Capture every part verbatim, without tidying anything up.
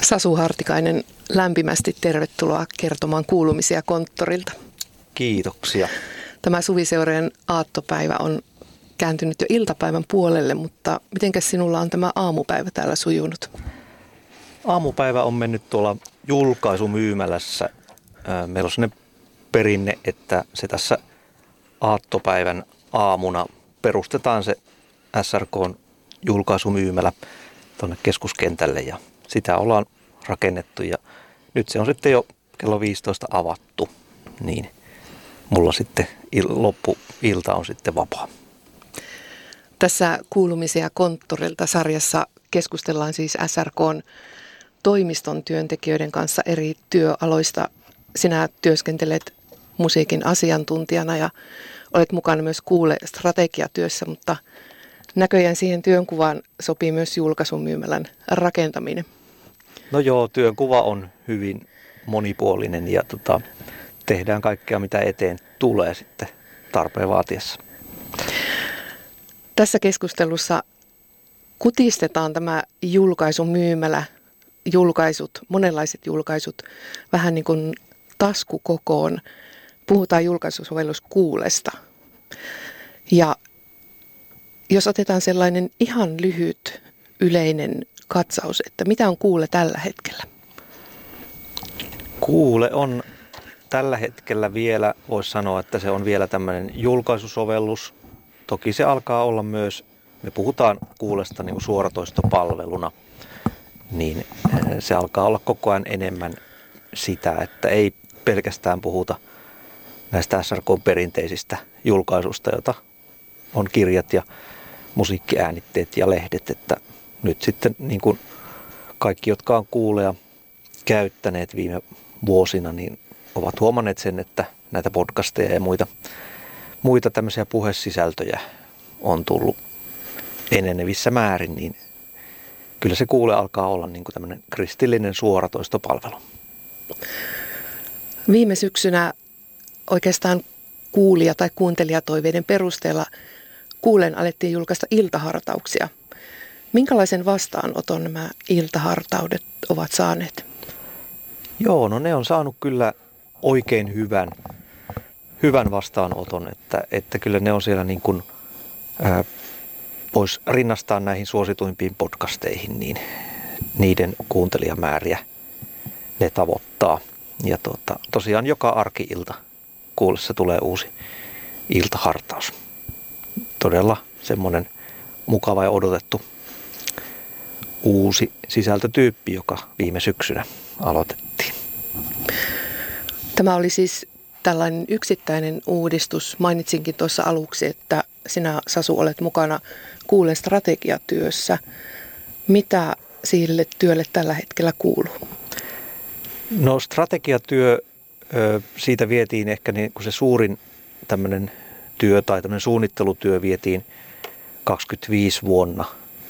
Sasu Hartikainen, lämpimästi tervetuloa kertomaan kuulumisia konttorilta. Kiitoksia. Tämä Suviseurojen aattopäivä on kääntynyt jo iltapäivän puolelle, mutta mitenkäs sinulla on tämä aamupäivä täällä sujunut? Aamupäivä on mennyt tuolla julkaisumyymälässä. Meillä on sellainen perinne, että se tässä aattopäivän aamuna perustetaan se S R K:n julkaisumyymälä tuonne keskuskentälle ja sitä ollaan rakennettu ja nyt se on sitten jo kello viisitoista avattu, niin mulla sitten il- loppuilta on sitten vapaa. Tässä kuulumisia konttorilta sarjassa keskustellaan siis S R K:n toimiston työntekijöiden kanssa eri työaloista. Sinä työskentelet musiikin asiantuntijana ja olet mukana myös Kuule-strategiatyössä, mutta näköjään siihen työnkuvaan sopii myös julkaisumyymälän rakentaminen. No joo, työnkuva on hyvin monipuolinen ja tota, tehdään kaikkea mitä eteen tulee sitten tarpeen vaatiessa. Tässä keskustelussa kutistetaan tämä julkaisumyymälä, julkaisut, monenlaiset julkaisut vähän niin kuin taskukokoon. Puhutaan julkaisusovellus Kuulesta. Ja jos otetaan sellainen ihan lyhyt yleinen katsaus, että mitä on Kuule tällä hetkellä? Kuule on tällä hetkellä vielä, voisi sanoa, että se on vielä tämmöinen julkaisusovellus. Toki se alkaa olla myös, me puhutaan Kuulesta niin kuin suoratoistopalveluna, niin se alkaa olla koko ajan enemmän sitä, että ei pelkästään puhuta näistä S R K:n perinteisistä julkaisuista, joita on kirjat ja musiikkiäänitteet ja lehdet, että nyt sitten niin kuin kaikki, jotka on Kuulea käyttäneet viime vuosina, niin ovat huomanneet sen, että näitä podcasteja ja muita, muita tämmöisiä puhesisältöjä on tullut enenevissä määrin, niin kyllä se Kuule alkaa olla niin kuin tämmöinen kristillinen suoratoistopalvelu. Viime syksynä oikeastaan kuulija- tai kuuntelijatoiveiden perusteella Kuuleen alettiin julkaista iltahartauksia. Minkälaisen vastaanoton nämä iltahartaudet ovat saaneet? Joo, no ne on saanut kyllä oikein hyvän, hyvän vastaanoton, että, että kyllä ne on siellä niin kuin, ää, voisi rinnastaa näihin suosituimpiin podcasteihin, niin niiden kuuntelijamääriä ne tavoittaa. Ja tuota, tosiaan joka arki-ilta Kuulessa tulee uusi iltahartaus. Todella semmoinen mukava ja odotettu uusi sisältötyyppi, joka viime syksynä aloitettiin. Tämä oli siis tällainen yksittäinen uudistus. Mainitsinkin tuossa aluksi, että sinä, Sasu, olet mukana Kuulen strategiatyössä. Mitä sille työlle tällä hetkellä kuuluu? No strategiatyö, siitä vietiin ehkä niin kuin se suurin tämmöinen työ tai tämmöinen suunnittelutyö vietiin kaksikymmentäviisi vuonna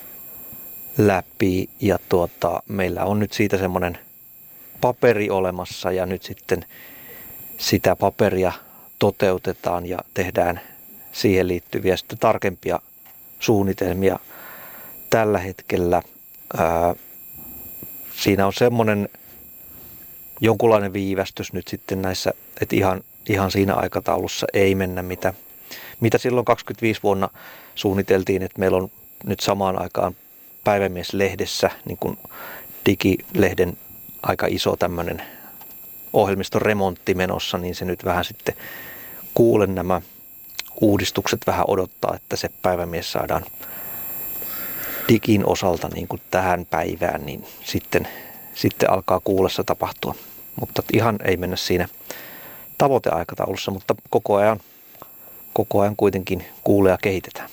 läpi ja tuota, meillä on nyt siitä semmoinen paperi olemassa ja nyt sitten sitä paperia toteutetaan ja tehdään siihen liittyviä sitten tarkempia suunnitelmia tällä hetkellä. Ää, siinä on semmoinen jonkunlainen viivästys nyt sitten näissä, että ihan, ihan siinä aikataulussa ei mennä, mitä, mitä silloin kaksikymmentäviisi vuonna suunniteltiin, että meillä on nyt samaan aikaan Päivämies-lehdessä niin kuin digilehden aika iso tämmöinen ohjelmiston remontti menossa, niin se nyt vähän sitten Kuulen nämä uudistukset vähän odottaa, että se Päivämies saadaan digin osalta niin kuin tähän päivään, niin sitten, sitten alkaa Kuulessa tapahtua. Mutta ihan ei mennä siinä tavoiteaikataulussa, mutta koko ajan, koko ajan kuitenkin Kuulea kehitetään.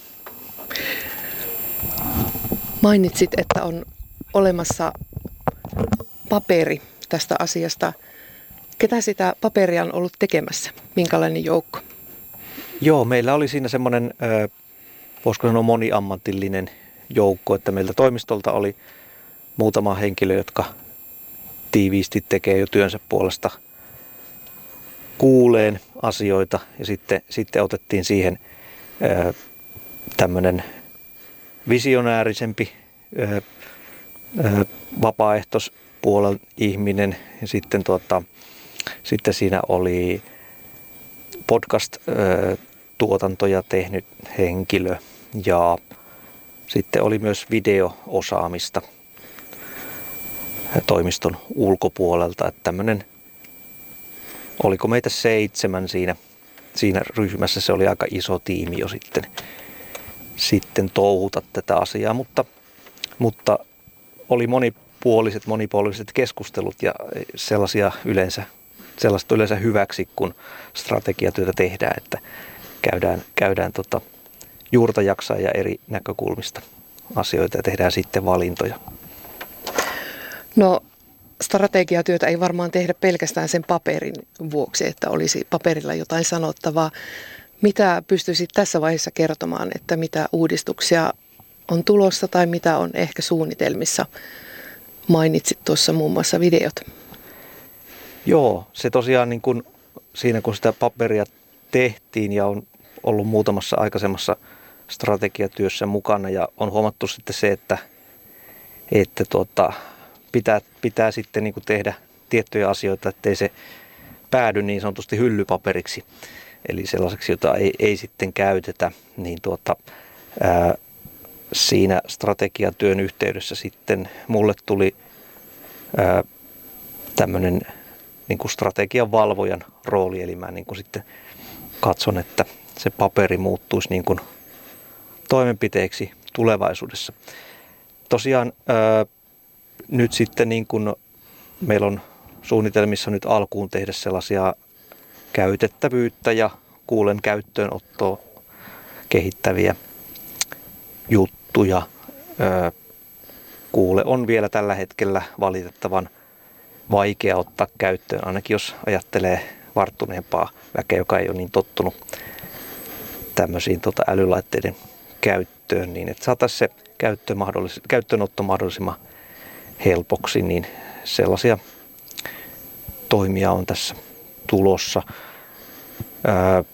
Mainitsit, että on olemassa paperi tästä asiasta. Ketä sitä paperia on ollut tekemässä? Minkälainen joukko? Joo, meillä oli siinä semmoinen, voisiko sanoa moniammatillinen joukko, että meiltä toimistolta oli muutama henkilö, jotka tiiviisti tekee jo työnsä puolesta Kuuleen asioita ja sitten, sitten otettiin siihen tämmöinen visionäärisempi vapaaehtois ulkopuolella ihminen ja sitten, tuota, sitten siinä oli podcast-tuotantoja tehnyt henkilö ja sitten oli myös video-osaamista toimiston ulkopuolelta. Että tämmöinen, oliko meitä seitsemän siinä, siinä ryhmässä, se oli aika iso tiimi jo sitten, sitten touhuta tätä asiaa, mutta, mutta oli monipuoliset, monipuoliset keskustelut ja sellaisia yleensä, sellaista yleensä hyväksi, kun strategiatyötä tehdään, että käydään, käydään tota juurta jaksaa ja eri näkökulmista asioita ja tehdään sitten valintoja. No, strategiatyötä ei varmaan tehdä pelkästään sen paperin vuoksi, että olisi paperilla jotain sanottavaa. Mitä pystyisit tässä vaiheessa kertomaan, että mitä uudistuksia on tulossa tai mitä on ehkä suunnitelmissa? Mainitsit tuossa muun muassa videot. Joo, se tosiaan niin kun, siinä kun sitä paperia tehtiin ja on ollut muutamassa aikaisemmassa strategiatyössä mukana ja on huomattu sitten se, että, että tuota, pitää, pitää sitten niin kuin tehdä tiettyjä asioita, ettei se päädy niin sanotusti hyllypaperiksi, eli sellaiseksi, jota ei, ei sitten käytetä, niin tuota, ää, siinä strategiatyön yhteydessä sitten mulle tuli ää, tämmöinen niin kuin strategian valvojan rooli, eli mä niin kuin sitten katson, että se paperi muuttuisi niin kuin toimenpiteeksi tulevaisuudessa. Tosiaan ää, nyt sitten niin kuin meillä on suunnitelmissa nyt alkuun tehdä sellaisia käytettävyyttä ja kuulen käyttöönottoa kehittäviä juttuja. Ää, kuule on vielä tällä hetkellä valitettavan vaikea ottaa käyttöön, ainakin jos ajattelee varttuneempaa väkeä, joka ei ole niin tottunut tämmöisiin tota, älylaitteiden käyttöön, niin että saataisiin se käyttö mahdollis- käyttöönotto mahdollisimman helpoksi, niin sellaisia toimia on tässä tulossa. Ää,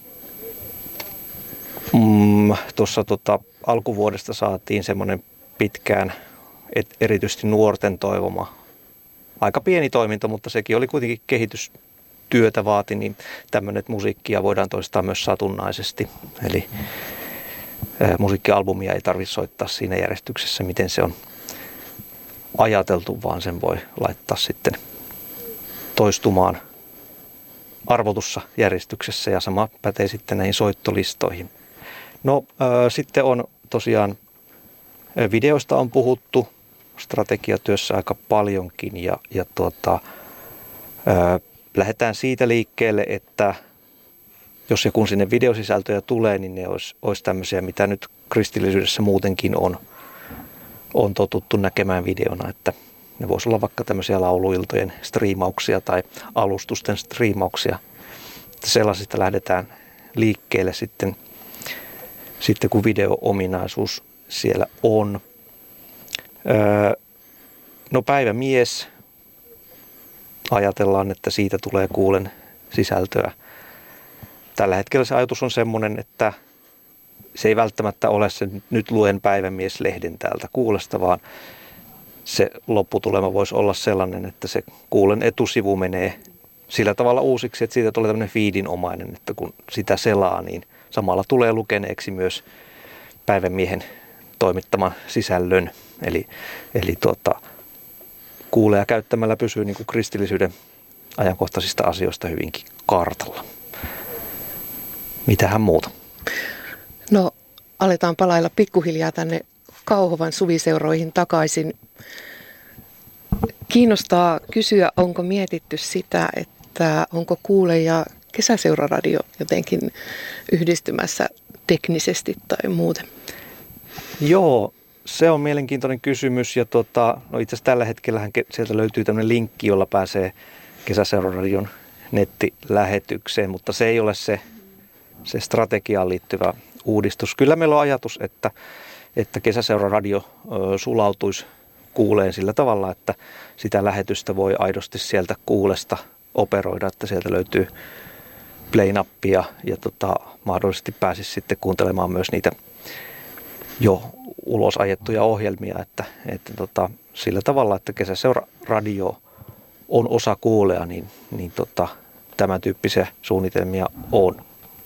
mm, tuossa tota, alkuvuodesta saatiin semmoinen pitkään, et, erityisesti nuorten toivoma, aika pieni toiminto, mutta sekin oli kuitenkin kehitystyötä vaati, niin tämmöinen, että musiikkia voidaan toistaa myös satunnaisesti. Eli ää, musiikkialbumia ei tarvitse soittaa siinä järjestyksessä, miten se on ajateltu, vaan sen voi laittaa sitten toistumaan arvotussa järjestyksessä ja sama pätee sitten näihin soittolistoihin. No ää, sitten on tosiaan videoista on puhuttu strategiatyössä aika paljonkin ja, ja tuota, ää, lähdetään siitä liikkeelle, että jos ja kun sinne videosisältöjä tulee, niin ne olisi, olisi tämmöisiä, mitä nyt kristillisyydessä muutenkin on, on totuttu näkemään videona, että ne voisi olla vaikka tämmöisiä lauluiltojen striimauksia tai alustusten striimauksia. Sellaisista lähdetään liikkeelle sitten, sitten kun video-ominaisuus siellä on. Öö, no päivämies, ajatellaan, että siitä tulee kuulen sisältöä. Tällä hetkellä se ajatus on semmoinen, että se ei välttämättä ole se nyt luen päivämieslehden täältä kuulesta, vaan se lopputulema voisi olla sellainen, että se kuulen etusivu menee sillä tavalla uusiksi, että siitä tulee tämmöinen feedinomainen, että kun sitä selaa, niin samalla tulee lukeneeksi myös päivämiehen toimittaman sisällön. Eli, eli tuota, kuuleja käyttämällä pysyy niin kuin kristillisyyden ajankohtaisista asioista hyvinkin kartalla. Mitähän muuta? No, aletaan palailla pikkuhiljaa tänne Kauhavan suviseuroihin takaisin. Kiinnostaa kysyä, onko mietitty sitä, että onko Kuule ja Kesäseuraradio jotenkin yhdistymässä teknisesti tai muuten? Joo, se on mielenkiintoinen kysymys ja tota, no itse asiassa tällä hetkellähän sieltä löytyy tämmöinen linkki, jolla pääsee Kesäseuraradion nettilähetykseen, mutta se ei ole se, se strategiaan liittyvä uudistus. Kyllä meillä on ajatus, että, että Kesäseuraradio ö, sulautuisi Kuuleen sillä tavalla, että sitä lähetystä voi aidosti sieltä Kuulesta operoida, että sieltä löytyy play-nappia ja tota, mahdollisesti pääsisi sitten kuuntelemaan myös niitä jo ulos ajettuja ohjelmia, että, että tota, sillä tavalla, että Kesäseura-radio on osa Kuulea, niin, niin tota, tämän tyyppisiä suunnitelmia on.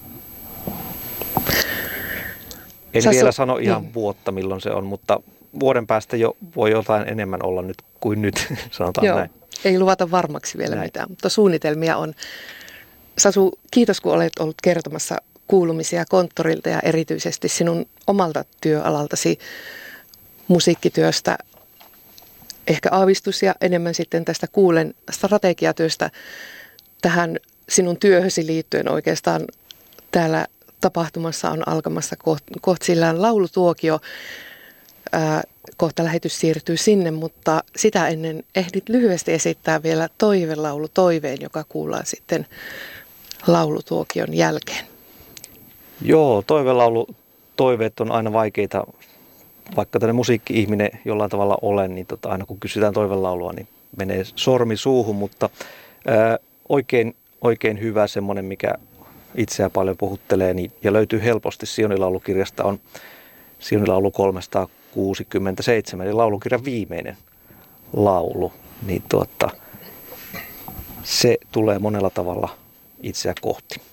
En Sä vielä su- sano ihan niin. vuotta, milloin se on, mutta vuoden päästä jo voi jotain enemmän olla nyt kuin nyt, sanotaan Joo, näin. ei luvata varmaksi vielä Näin. mitään, mutta suunnitelmia on. Sasu, kiitos kun olet ollut kertomassa kuulumisia konttorilta ja erityisesti sinun omalta työalaltasi musiikkityöstä. Ehkä aavistus ja enemmän sitten tästä Kuulen strategiatyöstä tähän sinun työhösi liittyen oikeastaan täällä tapahtumassa on alkamassa kohta koht sillään laulutuokio. Ää, kohta lähetys siirtyy sinne, mutta sitä ennen ehdit lyhyesti esittää vielä toivelaulu toiveen, joka kuullaan sitten laulutuokion jälkeen. Joo, toivelaulu, toiveet on aina vaikeita, vaikka tämmöinen musiikki-ihminen jollain tavalla olen, niin tota, aina kun kysytään toivelaulua, niin menee sormi suuhun, mutta ää, oikein, oikein hyvä semmoinen, mikä itseä paljon puhuttelee niin, ja löytyy helposti Sionilaulukirjasta on Sionilaulu kolmesataakuusikymmentäseitsemän, eli laulukirjan viimeinen laulu, niin tuota, se tulee monella tavalla itseä kohti.